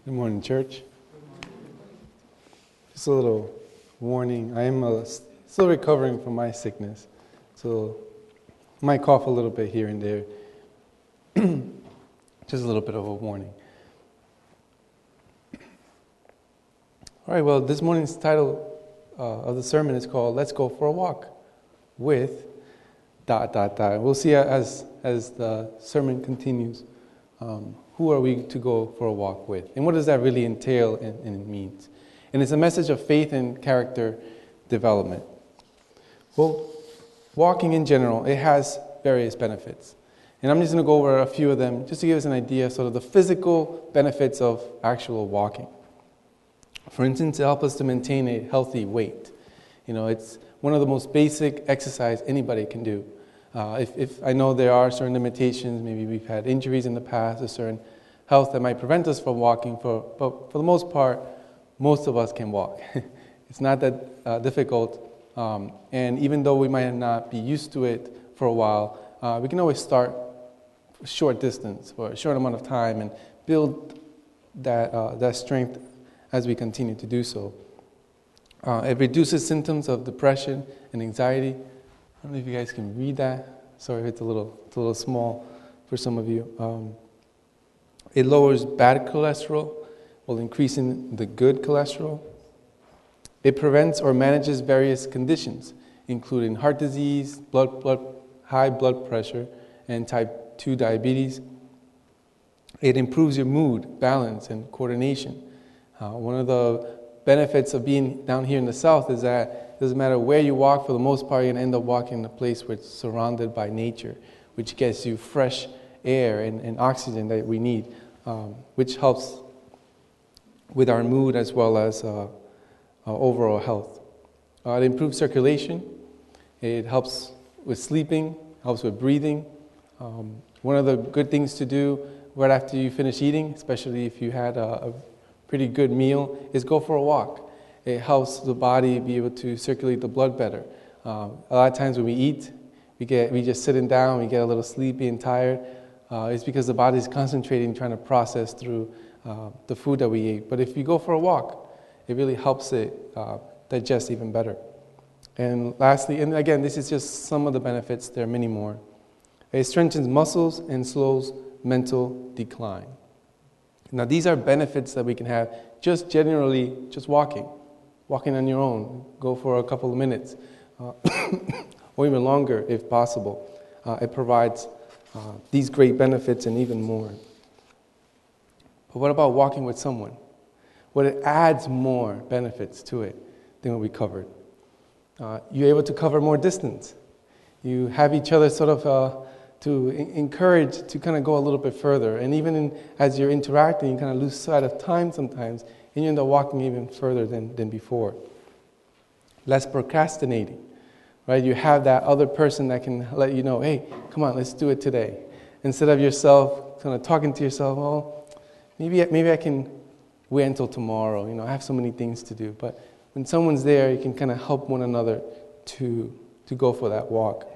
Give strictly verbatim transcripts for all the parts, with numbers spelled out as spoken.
Good morning, church. Just a little warning. I am uh, still recovering from my sickness, so I might cough a little bit here and there. Just a little bit of a warning. All right, well, this morning's title uh, of the sermon is called Let's Go for a Walk with dot, dot, dot. We'll see as, as the sermon continues. Um, who are we to go for a walk with? And what does that really entail and, and it means? And it's a message of faith and character development. Well, walking in general, it has various benefits. And I'm just going to go over a few of them just to give us an idea of sort of the physical benefits of actual walking. For instance, it helps us to maintain a healthy weight. You know, it's one of the most basic exercise anybody can do. Uh, if, if I know there are certain limitations, maybe we've had injuries in the past, or certain health that might prevent us from walking, for, but for the most part, most of us can walk. It's not that uh, difficult, um, and even though we might not be used to it for a while, uh, we can always start a short distance for a short amount of time and build that, uh, that strength as we continue to do so. Uh, it reduces symptoms of depression and anxiety. I don't know if you guys can read that. Sorry if it's a little, it's a little small for some of you. Um, it lowers bad cholesterol while increasing the good cholesterol. It prevents or manages various conditions, including heart disease, blood, blood, high blood pressure, and type two diabetes. It improves your mood, balance, and coordination. Uh, one of the benefits of being down here in the South is that it doesn't matter where you walk, for the most part, you're going to end up walking in a place where it's surrounded by nature, which gets you fresh air and, and oxygen that we need, um, which helps with our mood as well as uh, uh, overall health. Uh, it improves circulation. It helps with sleeping, helps with breathing. Um, one of the good things to do right after you finish eating, especially if you had a, a pretty good meal, is go for a walk. It helps the body be able to circulate the blood better. Um, a lot of times when we eat, we get we just sitting down, we get a little sleepy and tired. Uh, it's because the body is concentrating, trying to process through uh, the food that we eat. But if you go for a walk, it really helps it uh, digest even better. And lastly, and again, this is just some of the benefits. There are many more. It strengthens muscles and slows mental decline. Now, these are benefits that we can have just generally, just walking. Walking on your own, go for a couple of minutes, uh, or even longer if possible. Uh, it provides uh, these great benefits and even more. But what about walking with someone? Well, it adds more benefits to it than what we covered. Uh, you're able to cover more distance. You have each other sort of uh, to in- encourage to kind of go a little bit further. And even in, as you're interacting, you kind of lose sight of time sometimes, and you end up walking even further than, than before. Less procrastinating, right? You have that other person that can let you know, hey, come on, let's do it today. Instead of yourself kind of talking to yourself, oh, maybe, maybe I can wait until tomorrow. You know, I have so many things to do. But when someone's there, you can kind of help one another to, to go for that walk.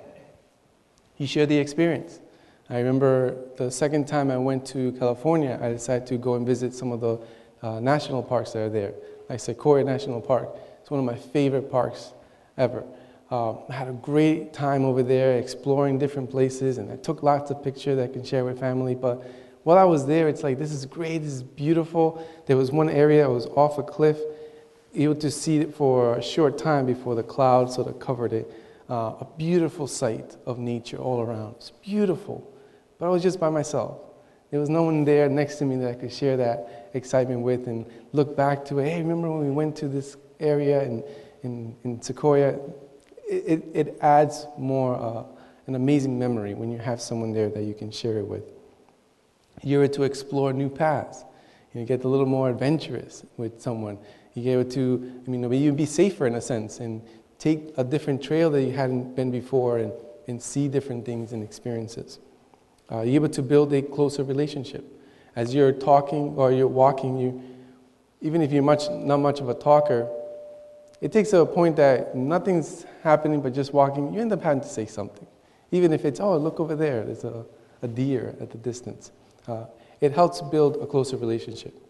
You share the experience. I remember the second time I went to California, I decided to go and visit some of the Uh, national parks that are there, like Sequoia National Park. It's one of my favorite parks ever. Uh, I had a great time over there exploring different places, and I took lots of pictures that I can share with family. But while I was there, it's like, this is great, this is beautiful. There was one area that was off a cliff, able to see it for a short time before the clouds sort of covered it. Uh, a beautiful sight of nature all around. It's beautiful, but I was just by myself. There was no one there next to me that I could share that excitement with and look back to it. Hey, remember when we went to this area in, in, in Sequoia? It, it, it adds more, uh, an amazing memory when you have someone there that you can share it with. You're able to explore new paths. You get a little more adventurous with someone. You get able to, I mean, you be safer in a sense and take a different trail that you hadn't been before and, and see different things and experiences. Uh, you're able to build a closer relationship. As you're talking or you're walking, you, even if you're much not much of a talker, it takes to a point that nothing's happening but just walking, you end up having to say something. Even if it's, oh, look over there, there's a, a deer at the distance. Uh, it helps build a closer relationship.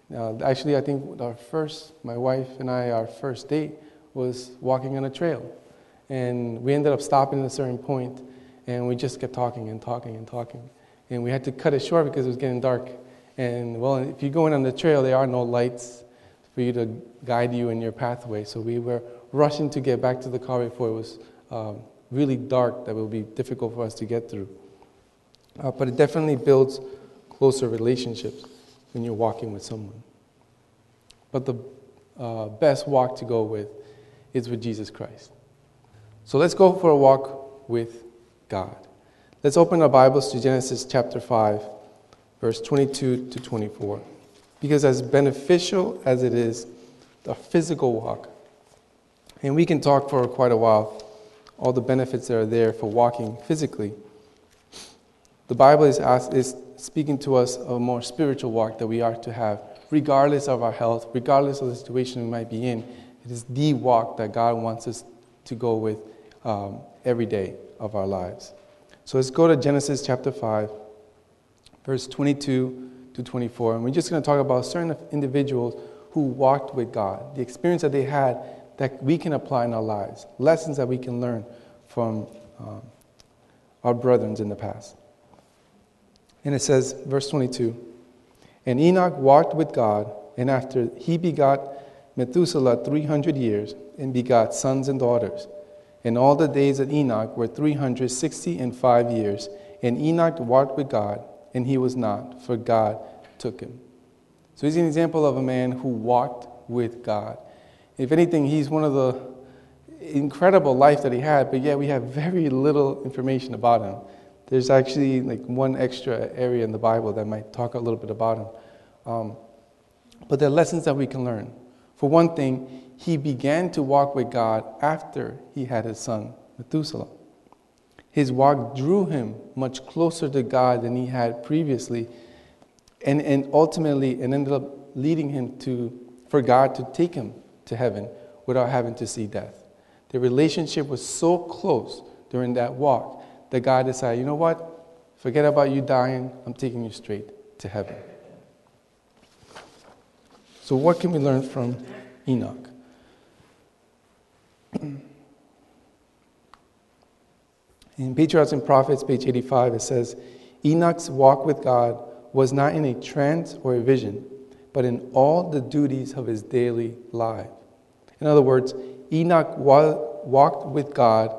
Uh, actually, I think our first, my wife and I, our first date was walking on a trail. And we ended up stopping at a certain point, and we just kept talking and talking and talking. And we had to cut it short because it was getting dark. And, well, if you're going on the trail, there are no lights for you to guide you in your pathway. So we were rushing to get back to the car before it was um, really dark, that it would be difficult for us to get through. Uh, but it definitely builds closer relationships when you're walking with someone. But the uh, best walk to go with is with Jesus Christ. So let's go for a walk with God. Let's open our Bibles to Genesis chapter five, verse twenty-two to twenty-four. Because as beneficial as it is, the physical walk, and we can talk for quite a while, all the benefits that are there for walking physically, the Bible is, asked, is speaking to us of a more spiritual walk that we are to have, regardless of our health, regardless of the situation we might be in. It is the walk that God wants us to go with um, every day of our lives. So let's go to Genesis chapter five, verse twenty-two to twenty-four. And we're just going to talk about certain individuals who walked with God, the experience that they had that we can apply in our lives, lessons that we can learn from um, our brethren in the past. And it says, verse twenty-two, and Enoch walked with God, and after he begot Methuselah three hundred years, and begot sons and daughters. And all the days of Enoch were three hundred sixty and five years. And Enoch walked with God, and he was not, for God took him. So he's an example of a man who walked with God. If anything, he's one of the incredible life that he had, but yet we have very little information about him. There's actually like one extra area in the Bible that might talk a little bit about him. Um, but there are lessons that we can learn. For one thing, he began to walk with God after he had his son, Methuselah. His walk drew him much closer to God than he had previously, and, and ultimately it ended up leading him to, for God to take him to heaven without having to see death. The relationship was so close during that walk that God decided, you know what? Forget about you dying. I'm taking you straight to heaven. So what can we learn from Enoch? In Patriarchs and Prophets, page eighty-five, it says, Enoch's walk with God was not in a trance or a vision, but in all the duties of his daily life. In other words, Enoch wa- walked with God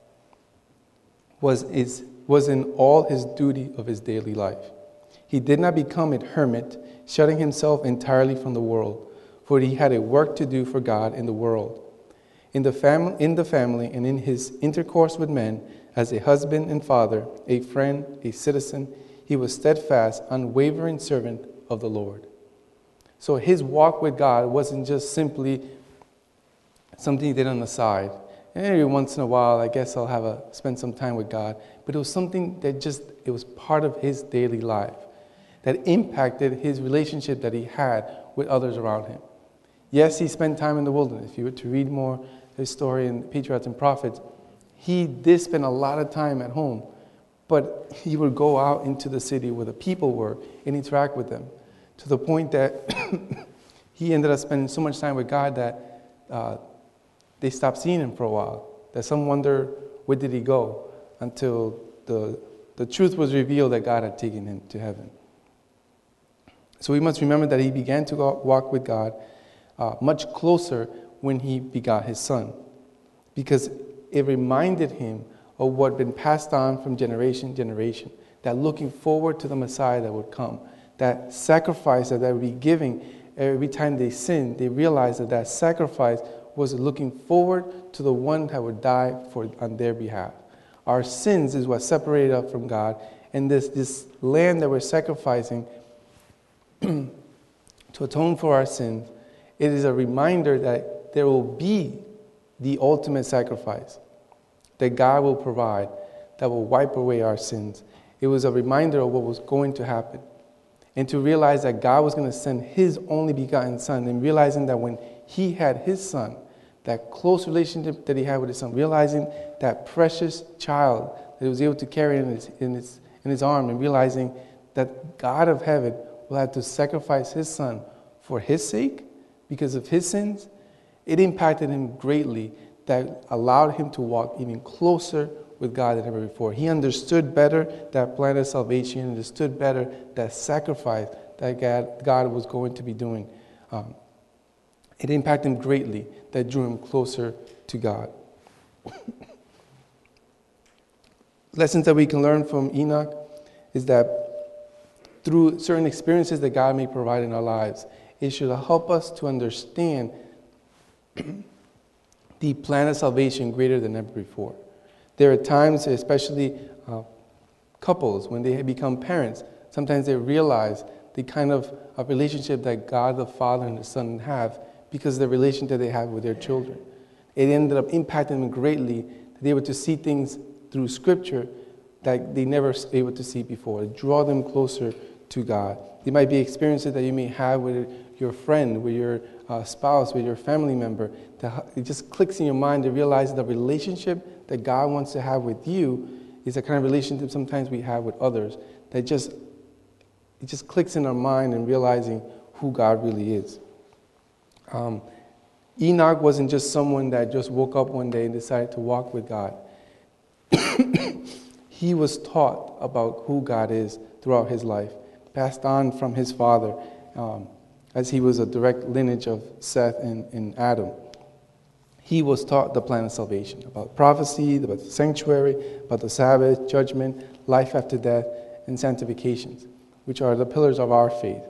was, is, was in all his duty of his daily life. He did not become a hermit, shutting himself entirely from the world, for he had a work to do for God in the world. In the, fam- in the family and in his intercourse with men, as a husband and father, a friend, a citizen, he was steadfast, unwavering servant of the Lord. So his walk with God wasn't just simply something he did on the side. And every once in a while, I guess I'll have a spend some time with God. But it was something that just, it was part of his daily life that impacted his relationship that he had with others around him. Yes, he spent time in the wilderness. If you were to read more his story in Patriarchs and Prophets, he did spend a lot of time at home, but he would go out into the city where the people were and interact with them, to the point that he ended up spending so much time with God that uh, they stopped seeing him for a while, that some wonder, where did he go, until the, the truth was revealed that God had taken him to heaven. So we must remember that he began to go, walk with God uh, much closer when he begot his son, because it reminded him of what had been passed on from generation to generation, that looking forward to the Messiah that would come, that sacrifice that they would be giving every time they sinned, they realized that that sacrifice was looking forward to the one that would die for on their behalf. Our sins is what separated us from God, and this, this lamb that we're sacrificing to atone for our sins, it is a reminder that there will be the ultimate sacrifice that God will provide that will wipe away our sins. It was a reminder of what was going to happen. And to realize that God was going to send his only begotten son, and realizing that when he had his son, that close relationship that he had with his son, realizing that precious child that he was able to carry in his, in his, in his arm, and realizing that God of heaven will have to sacrifice his son for his sake, because of his sins, it impacted him greatly, that allowed him to walk even closer with God than ever before. He understood better that plan of salvation, understood better that sacrifice that God, God was going to be doing. Um, it impacted him greatly, that drew him closer to God. Lessons that we can learn from Enoch is that through certain experiences that God may provide in our lives, it should help us to understand the plan of salvation greater than ever before. There are times, especially uh, couples, when they become parents, sometimes they realize the kind of uh, relationship that God the Father and the Son have because of the relationship that they have with their children. It ended up impacting them greatly, that they were to see things through Scripture that they never were able to see before, draw them closer to God. There might be experiences that you may have with your friend, with your uh, spouse, with your family member, that it just clicks in your mind to realize the relationship that God wants to have with you is the kind of relationship sometimes we have with others, that just it just clicks in our mind and realizing who God really is. Um, Enoch wasn't just someone that just woke up one day and decided to walk with God. He was taught about who God is throughout his life, passed on from his father, um, as he was a direct lineage of Seth and, and Adam. He was taught the plan of salvation, about prophecy, about the sanctuary, about the Sabbath, judgment, life after death, and sanctifications, which are the pillars of our faith.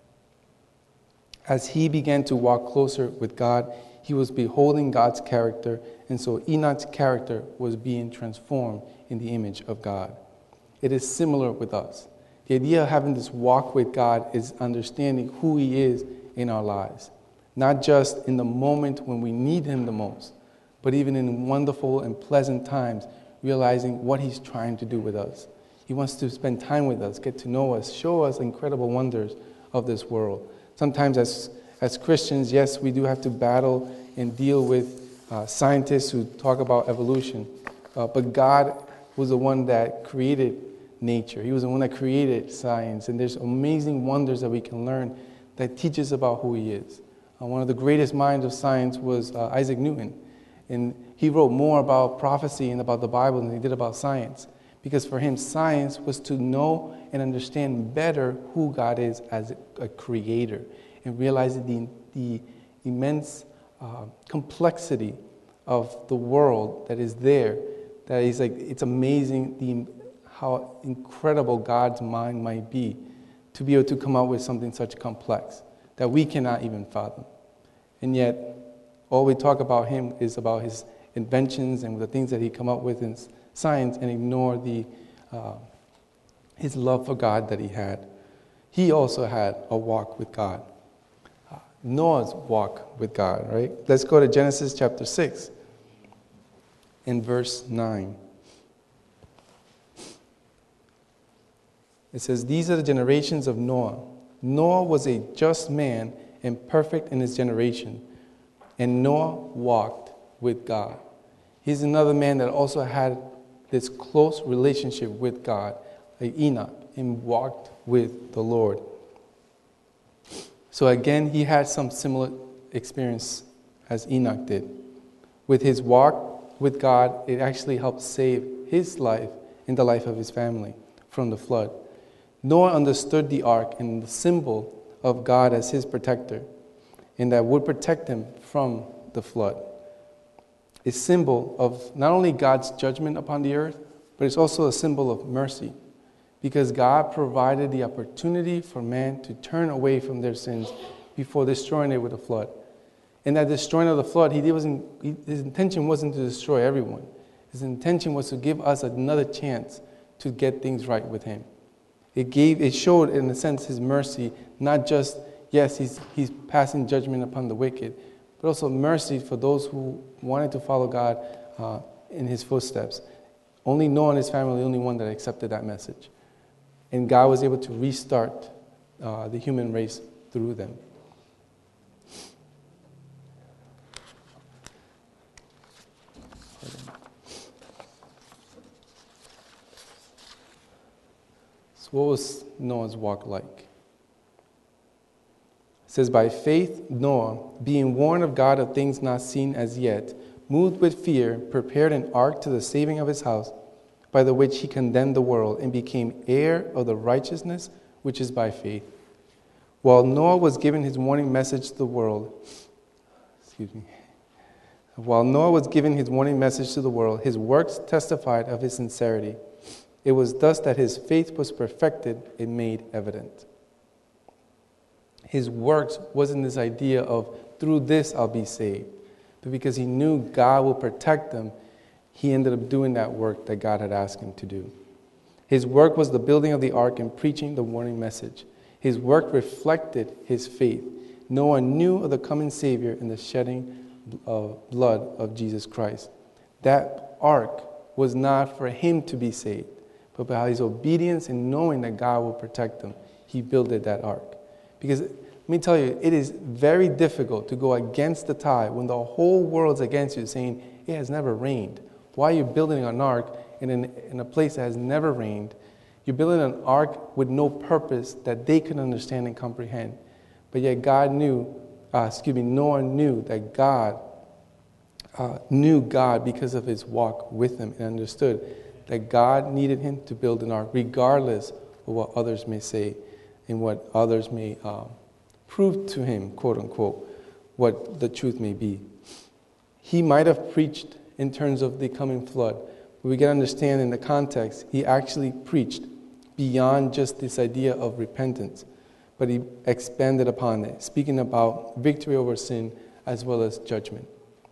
As he began to walk closer with God, he was beholding God's character, and so Enoch's character was being transformed in the image of God. It is similar with us. The idea of having this walk with God is understanding who he is in our lives, not just in the moment when we need him the most, but even in wonderful and pleasant times, realizing what he's trying to do with us. He wants to spend time with us, get to know us, show us incredible wonders of this world. Sometimes as, as Christians, yes, we do have to battle and deal with uh, scientists who talk about evolution, uh, but God was the one that created nature. He was the one that created science, and there's amazing wonders that we can learn that teach us about who he is. Uh, one of the greatest minds of science was uh, Isaac Newton, and he wrote more about prophecy and about the Bible than he did about science, because for him, science was to know and understand better who God is as a, a creator, and realizing the, the immense uh, complexity of the world that is there. That is like, it's amazing the, how incredible God's mind might be to be able to come out with something such complex that we cannot even fathom. And yet, all we talk about him is about his inventions and the things that he come up with in science, and ignore the uh, his love for God that he had. He also had a walk with God. Uh, Noah's walk with God, right? Let's go to Genesis chapter six in verse nine. It says, "These are the generations of Noah. Noah was a just man and perfect in his generation, and Noah walked with God." He's another man that also had this close relationship with God, like Enoch, and walked with the Lord. So again, he had some similar experience as Enoch did. With his walk with God, it actually helped save his life and the life of his family from the flood. Noah understood the ark and the symbol of God as his protector, and that would protect him from the flood. A symbol of not only God's judgment upon the earth, but it's also a symbol of mercy, because God provided the opportunity for man to turn away from their sins before destroying it with a flood. And that destroying of the flood, he wasn't, he, his intention wasn't to destroy everyone. His intention was to give us another chance to get things right with him. It gave, it showed, in a sense, his mercy, not just, yes, he's, he's passing judgment upon the wicked, but also mercy for those who wanted to follow God uh, in his footsteps. Only Noah and his family were the only one that accepted that message. And God was able to restart uh, the human race through them. So what was Noah's walk like? It says, by faith, Noah, being warned of God of things not seen as yet, moved with fear, prepared an ark to the saving of his house, by the which he condemned the world and became heir of the righteousness which is by faith. While Noah was giving his warning message to the world, excuse me, while Noah was giving his warning message to the world, his works testified of his sincerity. It was thus that his faith was perfected and made evident. His works wasn't this idea of, through this I'll be saved. But because he knew God will protect them, he ended up doing that work that God had asked him to do. His work was the building of the ark and preaching the warning message. His work reflected his faith. Noah knew of the coming Savior and the shedding of blood of Jesus Christ. That ark was not for him to be saved, but by his obedience and knowing that God will protect them, he builded that ark. Because let me tell you, it is very difficult to go against the tide when the whole world's against you, saying it has never rained. Why are you building an ark in, an, in a place that has never rained? You're building an ark with no purpose that they could understand and comprehend. But yet God knew, uh, excuse me, Noah knew that God uh, knew God because of his walk with him and understood that God needed him to build an ark, regardless of what others may say and what others may uh, prove to him, quote unquote, what the truth may be. He might have preached in terms of the coming flood, but we can understand in the context, he actually preached beyond just this idea of repentance, but he expanded upon it, speaking about victory over sin as well as judgment,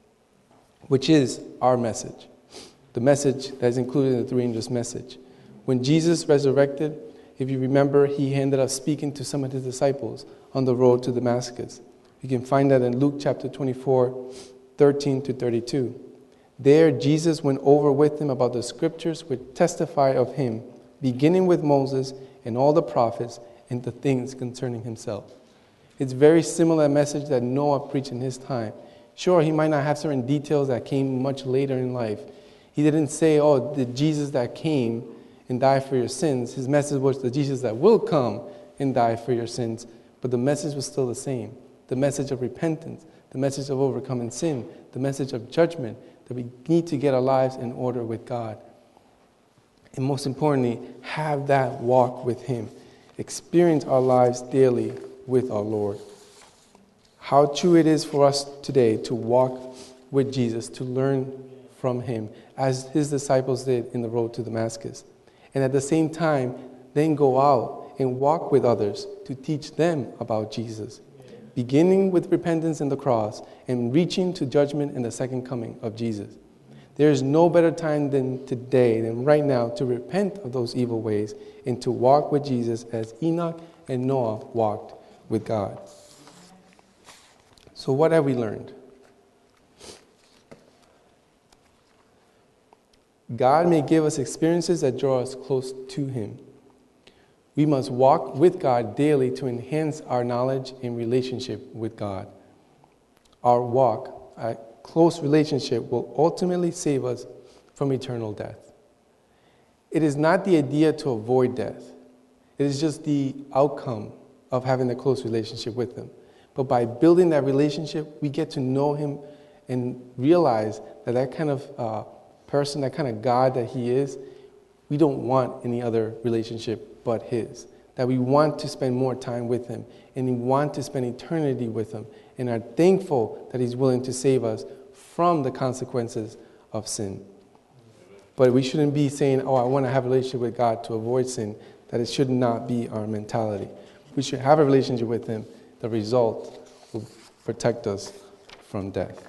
which is our message, the message that is included in the three angels' message. When Jesus resurrected, if you remember, he ended up speaking to some of his disciples on the road to Damascus. You can find that in Luke chapter twenty-four, thirteen to thirty-two. There, Jesus went over with them about the scriptures which testify of him, beginning with Moses and all the prophets and the things concerning himself. It's very similar message that Noah preached in his time. Sure, he might not have certain details that came much later in life. He didn't say, oh, the Jesus that came and died for your sins. His message was the Jesus that will come and die for your sins. But the message was still the same. The message of repentance, the message of overcoming sin, the message of judgment, that we need to get our lives in order with God. And most importantly, have that walk with him. Experience our lives daily with our Lord. How true it is for us today to walk with Jesus, to learn from him, as his disciples did in the road to Damascus. And at the same time, then go out and walk with others to teach them about Jesus, beginning with repentance and the cross and reaching to judgment and the second coming of Jesus. There is no better time than today, than right now, to repent of those evil ways and to walk with Jesus as Enoch and Noah walked with God. So what have we learned? God may give us experiences that draw us close to him. We must walk with God daily to enhance our knowledge and relationship with God. Our walk, our close relationship, will ultimately save us from eternal death. It is not the idea to avoid death. It is just the outcome of having a close relationship with him. But by building that relationship, we get to know him and realize that that kind of uh, person, that kind of God that he is, we don't want any other relationship but his. That we want to spend more time with him, and we want to spend eternity with him, and are thankful that he's willing to save us from the consequences of sin. But we shouldn't be saying, oh, I want to have a relationship with God to avoid sin. That it should not be our mentality. We should have a relationship with him. The result will protect us from death.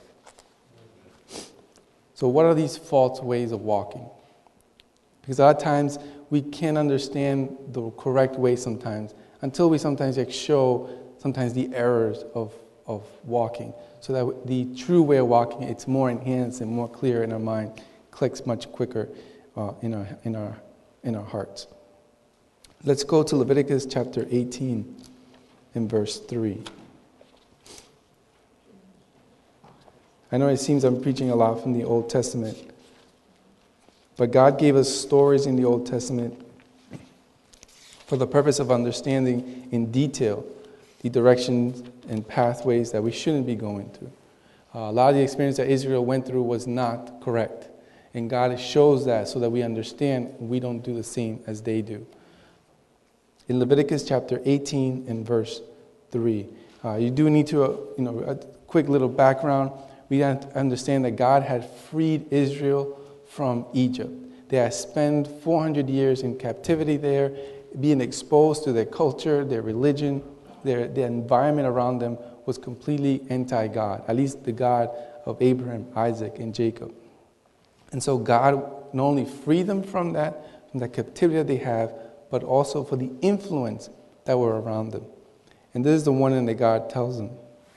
So what are these false ways of walking? Because a lot of times we can't understand the correct way sometimes until we sometimes like show sometimes the errors of, of walking. So that the true way of walking, it's more enhanced and more clear in our mind, clicks much quicker uh, in our in our in our hearts. Let's go to Leviticus chapter eighteen and verse three. I know it seems I'm preaching a lot from the Old Testament, but God gave us stories in the Old Testament for the purpose of understanding in detail the directions and pathways that we shouldn't be going through. Uh, a lot of the experience that Israel went through was not correct. And God shows that so that we understand we don't do the same as they do. In Leviticus chapter eighteen and verse three, uh, you do need to, uh, you know, a quick little background. We have to understand that God had freed Israel from Egypt. They had spent four hundred years in captivity there, being exposed to their culture, their religion, their, their environment around them was completely anti-God, at least the God of Abraham, Isaac, and Jacob. And so God not only freed them from that, from that captivity that they have, but also for the influence that were around them. And this is the one thing that God tells them.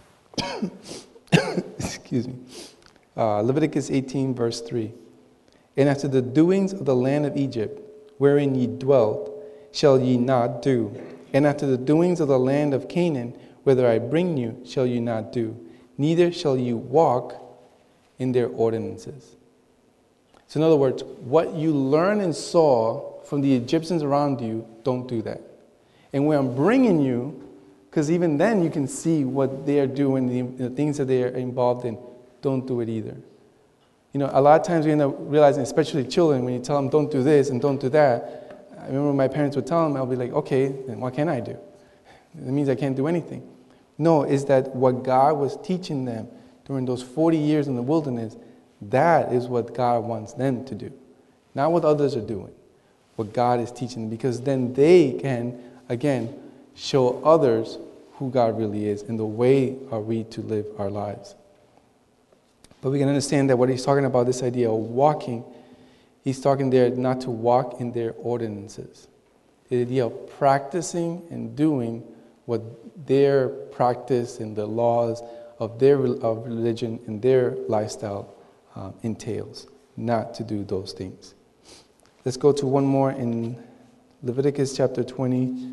Excuse me. Uh, Leviticus eighteen, verse three. And after the doings of the land of Egypt, wherein ye dwelt, shall ye not do. And after the doings of the land of Canaan, whither I bring you, shall you not do. Neither shall you walk in their ordinances. So in other words, what you learn and saw from the Egyptians around you, don't do that. And where I'm bringing you, because even then you can see what they are doing, the, the things that they are involved in, don't do it either. You know, a lot of times we end up realizing, especially children, when you tell them don't do this and don't do that, I remember my parents would tell them, I'll be like, okay, then what can I do? It means I can't do anything. No, it's that what God was teaching them during those forty years in the wilderness, that is what God wants them to do. Not what others are doing, what God is teaching them, because then they can, again, show others who God really is and the way are we to live our lives. But we can understand that what he's talking about, this idea of walking, he's talking there not to walk in their ordinances. The idea of practicing and doing what their practice and the laws of their of religion and their lifestyle um, entails, not to do those things. Let's go to one more in Leviticus chapter twenty,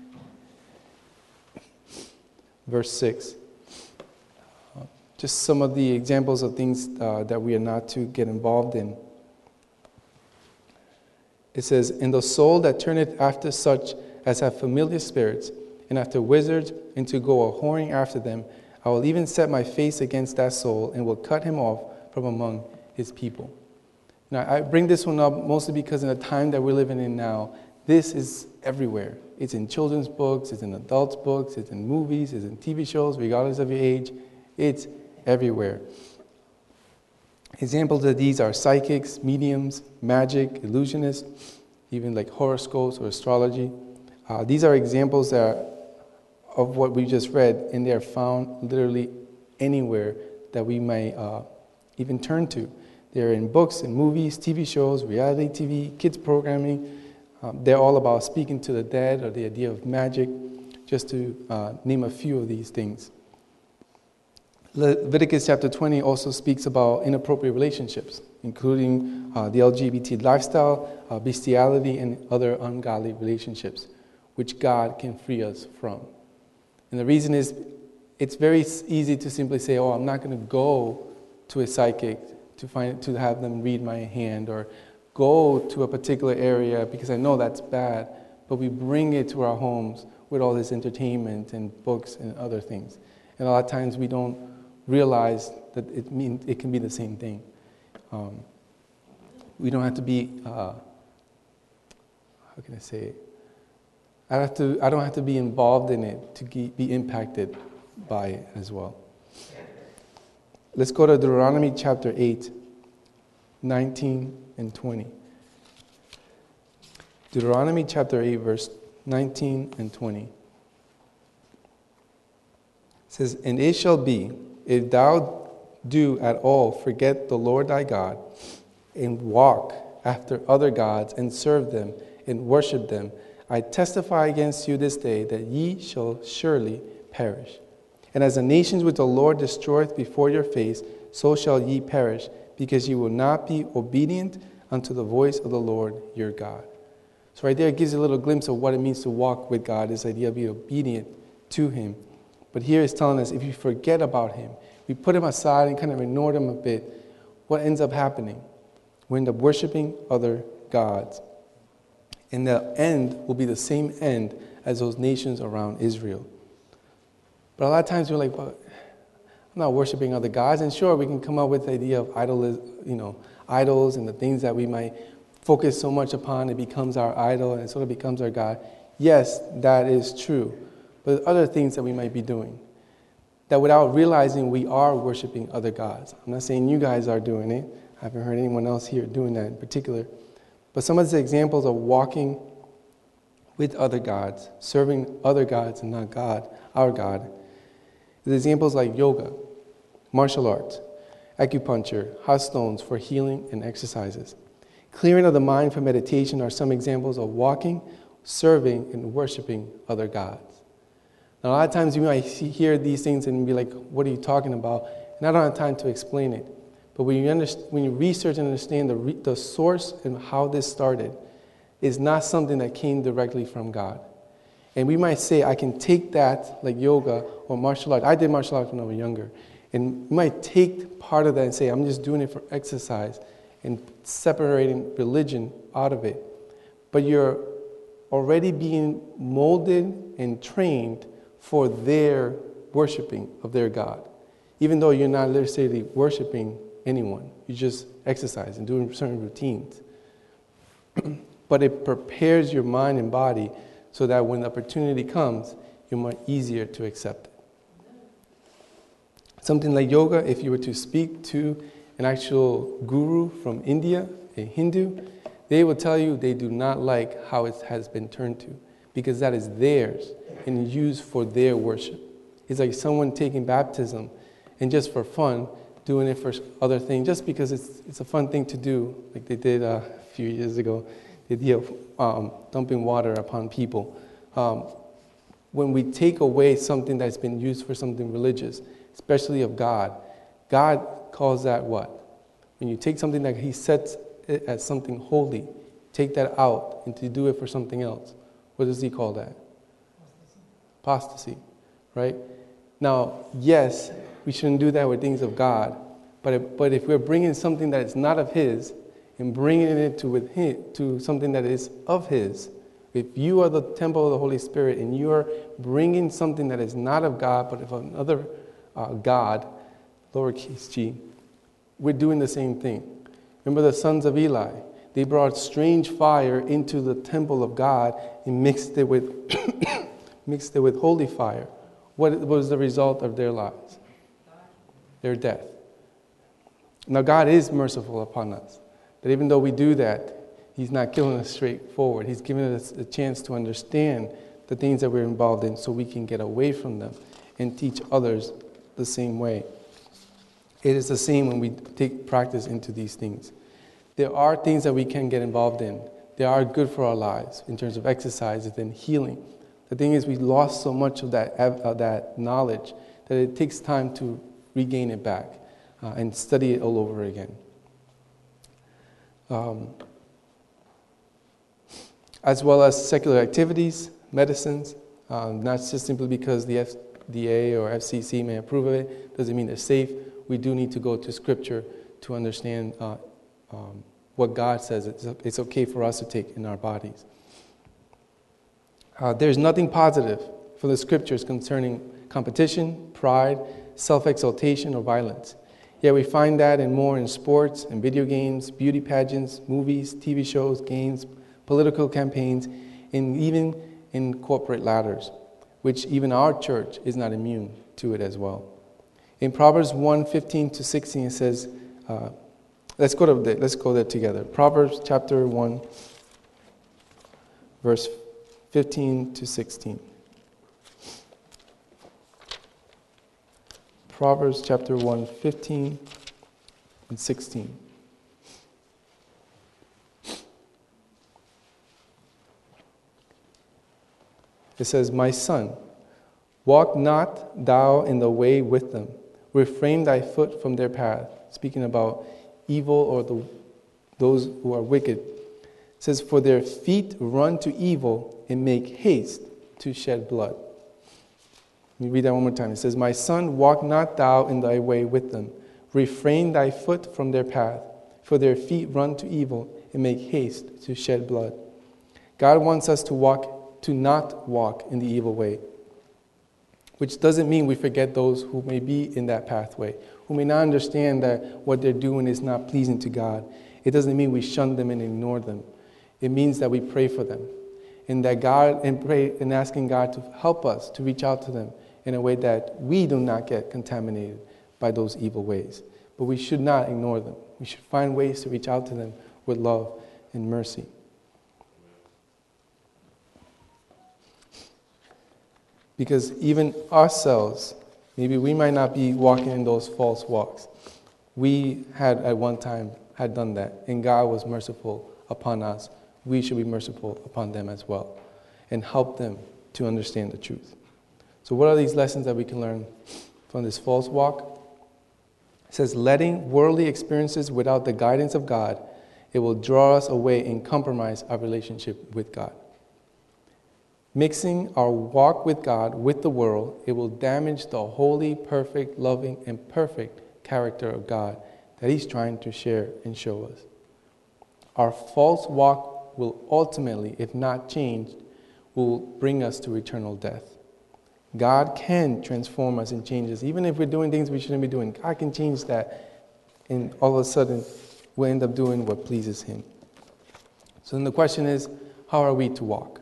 verse six. Uh, just some of the examples of things uh, that we are not to get involved in. It says, "And the soul that turneth after such as have familiar spirits, and after wizards, and to go a whoring after them, I will even set my face against that soul, and will cut him off from among his people." Now, I bring this one up mostly because in the time that we're living in now, this is everywhere. It's in children's books, it's in adults' books, it's in movies, it's in T V shows, regardless of your age. It's everywhere. Examples of these are psychics, mediums, magic, illusionists, even like horoscopes or astrology. Uh, these are examples that of what we just read, and they are found literally anywhere that we may uh, even turn to. They're in books and movies, T V shows, reality T V, kids programming. Um, they're all about speaking to the dead or the idea of magic, just to uh, name a few of these things. Leviticus chapter twenty also speaks about inappropriate relationships, including uh, the L G B T lifestyle, uh, bestiality, and other ungodly relationships, which God can free us from. And the reason is, it's very easy to simply say, oh, I'm not going to go to a psychic to find to have them read my hand, or go to a particular area because I know that's bad, but we bring it to our homes with all this entertainment and books and other things. And a lot of times we don't realize that it mean, it can be the same thing. Um, we don't have to be, uh, how can I say it? I, have to, I don't have to be involved in it to be impacted by it as well. Let's go to Deuteronomy chapter eight, nineteen and twenty. Deuteronomy chapter eight, verse nineteen and twenty. It says, "And it shall be, if thou do at all forget the Lord thy God, and walk after other gods, and serve them, and worship them, I testify against you this day that ye shall surely perish. And as the nations which the Lord destroyeth before your face, so shall ye perish, because ye will not be obedient unto the voice of the Lord your God." So right there it gives you a little glimpse of what it means to walk with God, this idea of being obedient to him. But here it's telling us if you forget about him, we put him aside and kind of ignored him a bit, what ends up happening? We end up worshiping other gods. And the end will be the same end as those nations around Israel. But a lot of times we're like, well, I'm not worshiping other gods. And sure, we can come up with the idea of idol, you know, idols and the things that we might focus so much upon. It becomes our idol and it sort of becomes our God. Yes, that is true. But other things that we might be doing, that without realizing we are worshiping other gods. I'm not saying you guys are doing it. I haven't heard anyone else here doing that in particular. But some of the examples of walking with other gods, serving other gods and not God, our God, is examples like yoga, martial arts, acupuncture, hot stones for healing and exercises. Clearing of the mind for meditation are some examples of walking, serving, and worshiping other gods. Now, a lot of times you might see, hear these things and be like, what are you talking about? And I don't have time to explain it. But when you, understand, when you research and understand the, re, the source and how this started, it's not something that came directly from God. And we might say, I can take that, like yoga or martial arts. I did martial arts when I was younger. And you might take part of that and say, I'm just doing it for exercise and separating religion out of it. But you're already being molded and trained for their worshiping of their God. Even though you're not necessarily worshiping anyone. You're just exercising, doing certain routines. But it prepares your mind and body so that when the opportunity comes, you're more easier to accept it. Something like yoga, if you were to speak to an actual guru from India, a Hindu, they will tell you they do not like how it has been turned to, because that is theirs and used for their worship. It's like someone taking baptism and just for fun, doing it for other things, just because it's it's a fun thing to do, like they did uh, a few years ago, the idea of um, dumping water upon people. Um, when we take away something that's been used for something religious, especially of God, God calls that what? When you take something that He sets it as something holy, take that out and to do it for something else, what does He call that? Apostasy, right? Now, yes, we shouldn't do that with things of God, but if, but if we're bringing something that is not of His and bringing it to with him, to something that is of His, if you are the temple of the Holy Spirit and you are bringing something that is not of God but of another uh, God, lowercase g, we're doing the same thing. Remember the sons of Eli? They brought strange fire into the temple of God and mixed it with mixed it with holy fire. What was the result of their lives? Their death. Now God is merciful upon us. But even though we do that, He's not killing us straightforward. He's giving us a chance to understand the things that we're involved in so we can get away from them and teach others the same way. It is the same when we take practice into these things. There are things that we can get involved in. They are good for our lives in terms of exercise and healing. The thing is, we lost so much of that, uh, that knowledge that it takes time to regain it back uh, and study it all over again. Um, as well as secular activities, medicines, um, not just simply because the F D A or F C C may approve of it, doesn't mean they're safe. We do need to go to Scripture to understand uh, um, what God says it's, it's okay for us to take in our bodies. Uh, there's nothing positive for the Scriptures concerning competition, pride, self-exaltation, or violence. Yet we find that and more in sports and video games, beauty pageants, movies, T V shows, games, political campaigns, and even in corporate ladders, which even our church is not immune to it as well. In Proverbs one, fifteen to sixteen, it says, uh, let's go to the, let's go there together. Proverbs chapter one, verse fifteen to sixteen. Proverbs chapter one, fifteen and sixteen. It says, my son, walk not thou in the way with them. Refrain thy foot from their path. Speaking about evil or the, those who are wicked. It says, for their feet run to evil and make haste to shed blood. Let me read that one more time. It says, my son, walk not thou in thy way with them. Refrain thy foot from their path. For their feet run to evil and make haste to shed blood. God wants us to walk, to not walk in the evil way. which doesn't mean we forget those who may be in that pathway, who may not understand that what they're doing is not pleasing to God. It doesn't mean we shun them and ignore them. It means that we pray for them, and that God, and pray and asking God to help us to reach out to them in a way that we do not get contaminated by those evil ways. But we should not ignore them. We should find ways to reach out to them with love and mercy. Because even ourselves, maybe we might not be walking in those false walks. We had at one time had done that, and God was merciful upon us. We should be merciful upon them as well, and help them to understand the truth. So what are these lessons that we can learn from this false walk? It says, letting worldly experiences without the guidance of God, it will draw us away and compromise our relationship with God. Mixing our walk with God with the world, it will damage the holy, perfect, loving, and perfect character of God that He's trying to share and show us. Our false walk will ultimately, if not changed, will bring us to eternal death. God can transform us and change us. Even if we're doing things we shouldn't be doing, God can change that, and all of a sudden, we'll end up doing what pleases Him. So then the question is, how are we to walk?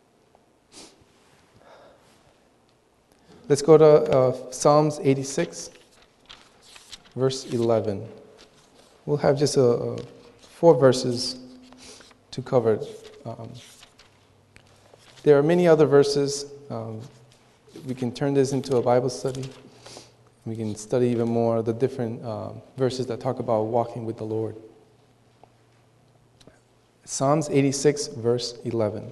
Let's go to uh, Psalms eighty-six, verse eleven. We'll have just a, a four verses to cover. Um, there are many other verses. Um, we can turn this into a Bible study. We can study even more the different uh, verses that talk about walking with the Lord. Psalms eighty-six, verse eleven.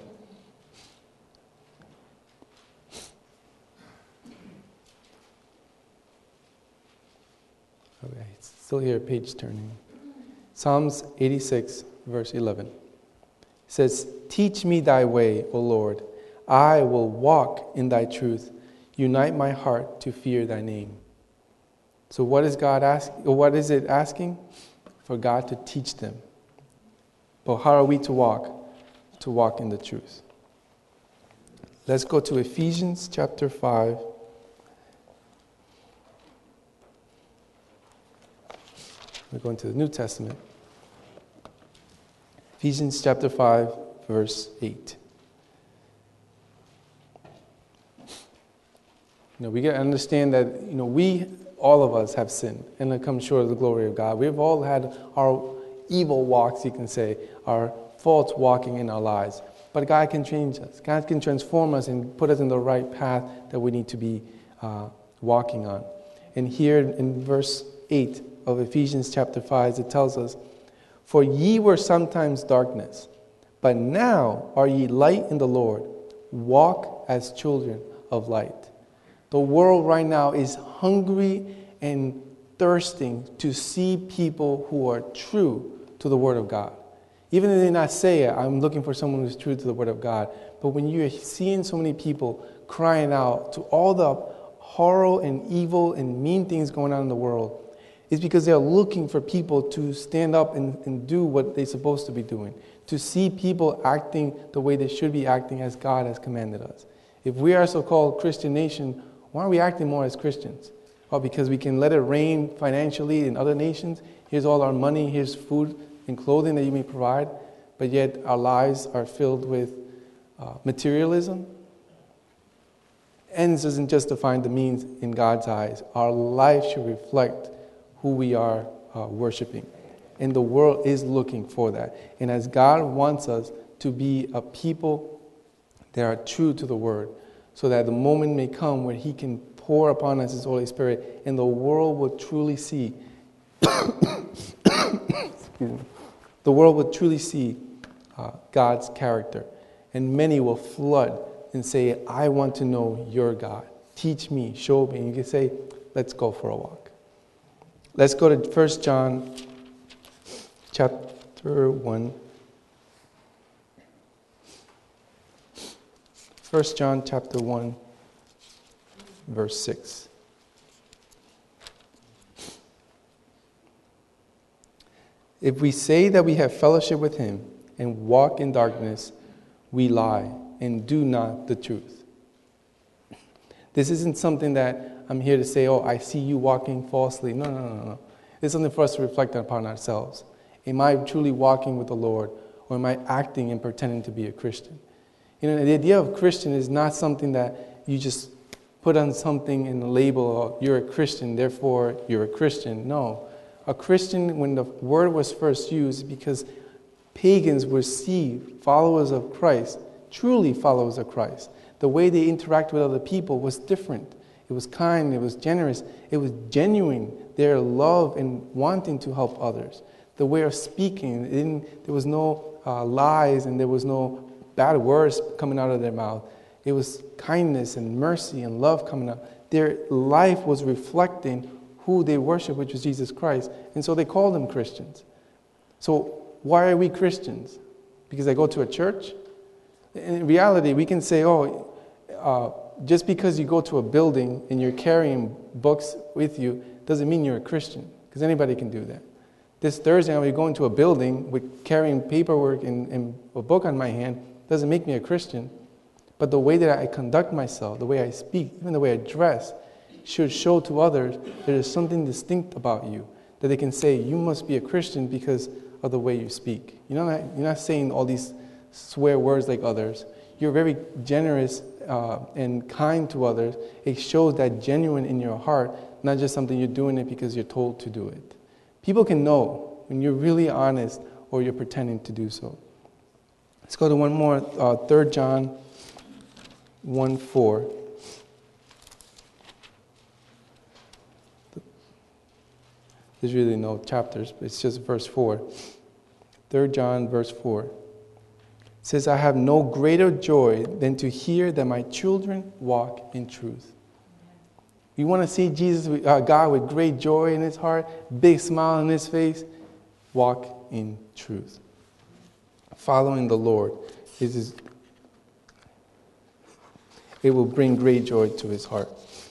Okay, it's still here, page turning. Psalms eighty-six, verse eleven. It says, teach me thy way, O Lord. I will walk in thy truth. Unite my heart to fear thy name. So what is God asking? What is it asking? For God to teach them. But how are we to walk? To walk in the truth. Let's go to Ephesians chapter five. We're going to the New Testament. Ephesians chapter five, verse eight. You know, we got to understand that, you know, we, all of us have sinned and have come short of the glory of God. We've all had our evil walks, you can say, our faults walking in our lives. But God can change us. God can transform us and put us in the right path that we need to be uh, walking on. And here in verse eight of Ephesians chapter five, it tells us, for ye were sometimes darkness, but now are ye light in the Lord. Walk as children of light. The world right now is hungry and thirsting to see people who are true to the Word of God. Even if they not say it, I'm looking for someone who's true to the Word of God. But when you're seeing so many people crying out to all the horror and evil and mean things going on in the world, it's because they're looking for people to stand up and, and do what they're supposed to be doing, to see people acting the way they should be acting as God has commanded us. If we are a so-called Christian nation, why aren't we acting more as Christians? Well, because we can let it rain financially in other nations. Here's all our money, here's food and clothing that you may provide, but yet our lives are filled with uh, materialism. Ends doesn't justify the means in God's eyes. Our life should reflect who we are uh, worshiping. And the world is looking for that. And as God wants us to be a people that are true to the Word, so that the moment may come where He can pour upon us His Holy Spirit and the world will truly see, excuse me, the world will truly see uh, God's character. And many will flood and say, I want to know your God. Teach me, show me. And you can say, let's go for a walk. Let's go to First John chapter one. First John chapter one, verse six. If we say that we have fellowship with Him and walk in darkness, we lie and do not the truth. This isn't something that I'm here to say, oh, I see you walking falsely. No, no, no, no. It's something for us to reflect upon ourselves. Am I truly walking with the Lord, or am I acting and pretending to be a Christian? You know, the idea of Christian is not something that you just put on something in a label, oh, you're a Christian, therefore you're a Christian. No. A Christian, when the word was first used, because pagans were received followers of Christ, truly followers of Christ. The way they interact with other people was different. It was kind, it was generous, it was genuine, their love and wanting to help others. The way of speaking, it didn't, there was no uh, lies and there was no bad words coming out of their mouth. It was kindness and mercy and love coming out. Their life was reflecting who they worship, which was Jesus Christ. And so they called them Christians. So why are we Christians? Because I go to a church? In reality, we can say, oh, uh, just because you go to a building and you're carrying books with you doesn't mean you're a Christian, because anybody can do that. This Thursday, I'll be going to a building with carrying paperwork and, and a book on my hand doesn't make me a Christian. But the way that I conduct myself, the way I speak, even the way I dress, should show to others there is something distinct about you, that they can say, you must be a Christian because of the way you speak. You're not, you're not saying all these swear words like others. You're very generous uh, and kind to others. It shows that genuine in your heart, not just something you're doing it because you're told to do it. People can know when you're really honest or you're pretending to do so. Let's go to one more, uh, Third John one four. There's really no chapters, but it's just verse four. Third John verse four. It says, I have no greater joy than to hear that my children walk in truth. You want to see Jesus, uh, God with great joy in his heart, big smile on his face? Walk in truth. Following the Lord is his, it will bring great joy to his heart.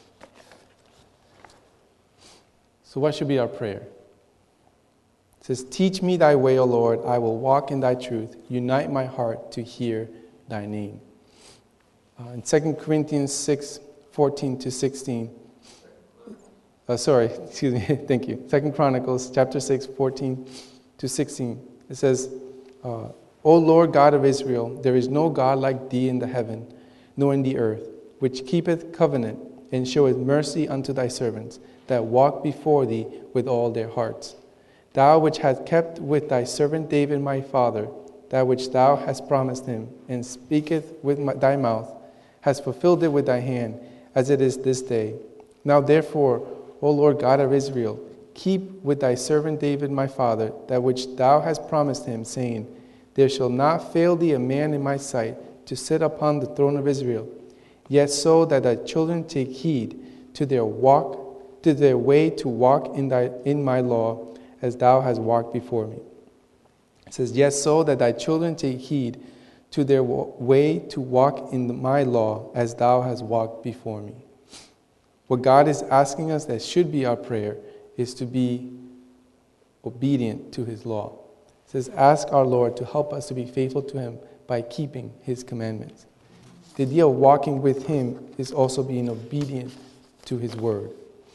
So what should be our prayer? It says, teach me thy way, O Lord, I will walk in thy truth. Unite my heart to hear thy name. Uh, in Second Corinthians six, fourteen to sixteen, uh, sorry, excuse me, thank you. Second Chronicles chapter six, fourteen to sixteen, it says, uh, O Lord God of Israel, there is no God like thee in the heaven, nor in the earth, which keepeth covenant, and showeth mercy unto thy servants, that walk before thee with all their hearts. Thou which hast kept with thy servant David my father, that which thou hast promised him, and speaketh with my, thy mouth, hast fulfilled it with thy hand, as it is this day. Now therefore, O Lord God of Israel, keep with thy servant David my father, that which thou hast promised him, saying, there shall not fail thee a man in my sight to sit upon the throne of Israel. Yet so that thy children take heed to their walk, to their way to walk in thy in my law, as thou hast walked before me. It says, yes, so that thy children take heed to their way to walk in my law, as thou hast walked before me. What God is asking us, that should be our prayer, is to be obedient to his law. It says, ask our Lord to help us to be faithful to him by keeping his commandments. The idea of walking with him is also being obedient to his word.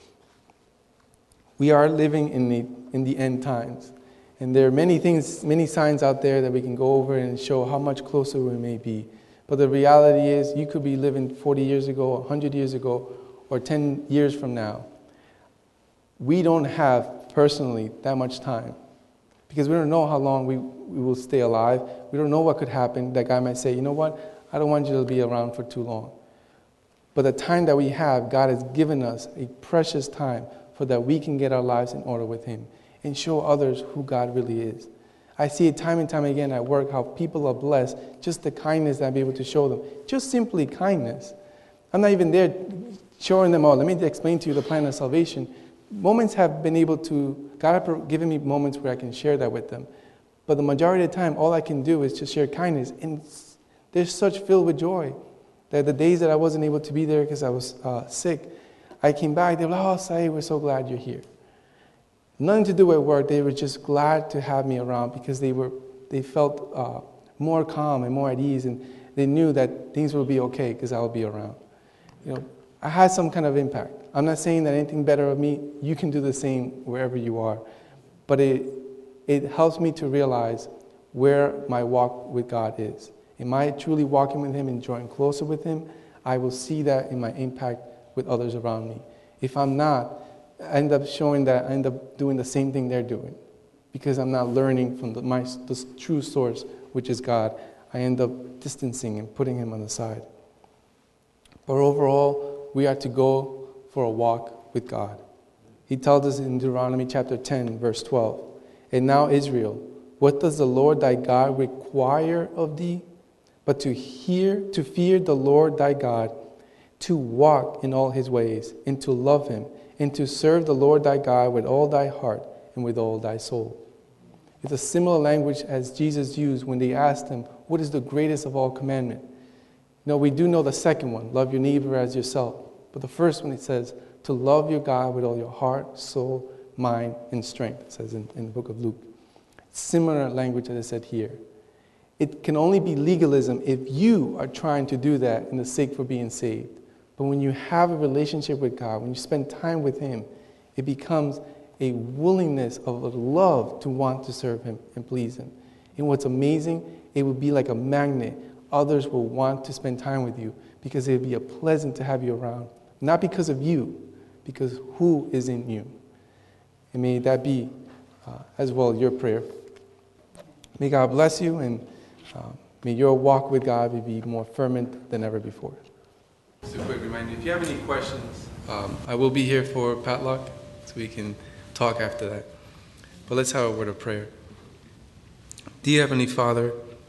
We are living in the, in the end times. And there are many things, many signs out there that we can go over and show how much closer we may be. But the reality is, you could be living forty years ago, one hundred years ago, or ten years from now. We don't have, personally, that much time. Because we don't know how long we, we will stay alive. We don't know what could happen. That guy might say, you know what, I don't want you to be around for too long. But the time that we have, God has given us a precious time for that we can get our lives in order with him and show others who God really is. I see it time and time again at work, how people are blessed, just the kindness that I'm able to show them. Just simply kindness. I'm not even there showing them, oh, let me explain to you the plan of salvation. Moments have been able to, God has given me moments where I can share that with them. But the majority of the time, all I can do is just share kindness. And they're such filled with joy that the days that I wasn't able to be there because I was uh, sick, I came back, they were like, oh, Saeed, we're so glad you're here. Nothing to do with work. They were just glad to have me around because they were, they felt uh, more calm and more at ease, and they knew that things would be okay because I would be around. You know, I had some kind of impact. I'm not saying that anything better of me, you can do the same wherever you are. But it, it helps me to realize where my walk with God is. Am I truly walking with Him and drawing closer with Him? I will see that in my impact with others around me. If I'm not, I end up showing that I end up doing the same thing they're doing. Because I'm not learning from the, my, the true source, which is God. I end up distancing and putting Him on the side. But overall, we are to go for a walk with God. He tells us in Deuteronomy chapter ten, verse twelve, "And now, Israel, what does the Lord thy God require of thee? But to hear, to fear the Lord thy God, to walk in all His ways, and to love Him, and to serve the Lord thy God with all thy heart and with all thy soul." It's a similar language as Jesus used when they asked Him, what is the greatest of all commandments? No, we do know the second one, love your neighbor as yourself. But the first one, it says, to love your God with all your heart, soul, mind, and strength, it says in, in the book of Luke. Similar language as I said here. It can only be legalism if you are trying to do that in the sake for being saved. But when you have a relationship with God, when you spend time with Him, it becomes a willingness of a love to want to serve Him and please Him. And what's amazing, it will be like a magnet. Others will want to spend time with you because it will be a pleasant to have you around. Not because of you, because who is in you. And may that be uh, as well your prayer. May God bless you, and uh, may your walk with God be more fervent than ever before. Just a quick reminder, if you have any questions, um, I will be here for Potluck, so we can talk after that. But let's have a word of prayer. Dear Heavenly Father,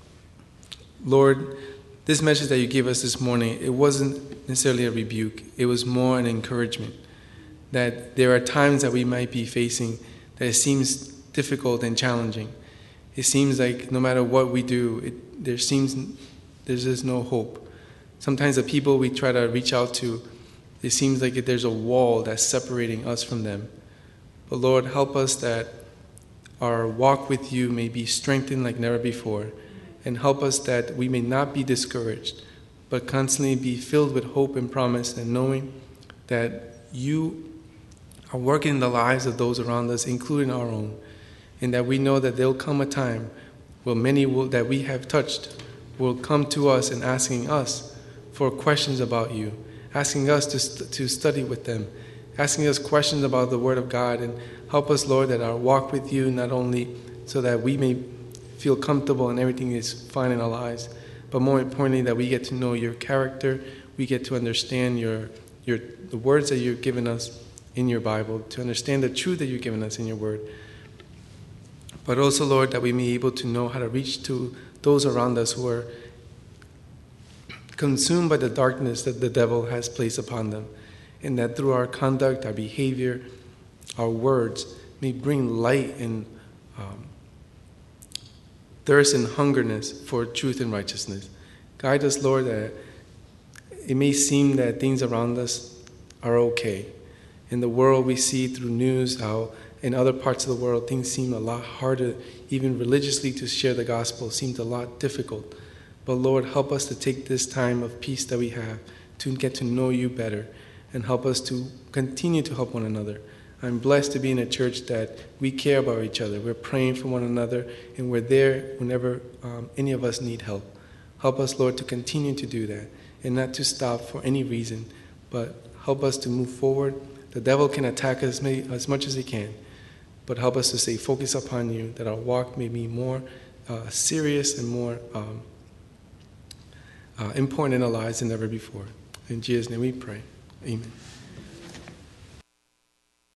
Lord, this message that you gave us this morning, it wasn't necessarily a rebuke. It was more an encouragement that there are times that we might be facing that it seems difficult and challenging. It seems like no matter what we do, it, there seems there's just no hope. Sometimes the people we try to reach out to, it seems like there's a wall that's separating us from them. But Lord, help us that our walk with you may be strengthened like never before, and help us that we may not be discouraged, but constantly be filled with hope and promise, and knowing that you are working in the lives of those around us, including our own, and that we know that there will come a time where many will, that we have touched will come to us and asking us for questions about you, asking us to, st- to study with them, asking us questions about the Word of God, and help us, Lord, that our walk with you, not only so that we may feel comfortable and everything is fine in our lives, but more importantly, that we get to know your character, we get to understand your, your the words that you've given us in your Bible, to understand the truth that you've given us in your Word. But also, Lord, that we may be able to know how to reach to those around us who are consumed by the darkness that the devil has placed upon them, and that through our conduct, our behavior, our words may bring light and um, thirst and hungerness for truth and righteousness. Guide us, Lord, that it may seem that things around us are okay. In the world, we see through news how in other parts of the world things seem a lot harder, even religiously, to share the gospel seems a lot difficult. But Lord, help us to take this time of peace that we have to get to know you better, and help us to continue to help one another. I'm blessed to be in a church that we care about each other. We're praying for one another, and we're there whenever um, any of us need help. Help us, Lord, to continue to do that, and not to stop for any reason, but help us to move forward. The devil can attack us as much as he can, but help us to stay focused upon you, that our walk may be more uh, serious and more um, uh, important in our lives than ever before. In Jesus' name we pray. Amen.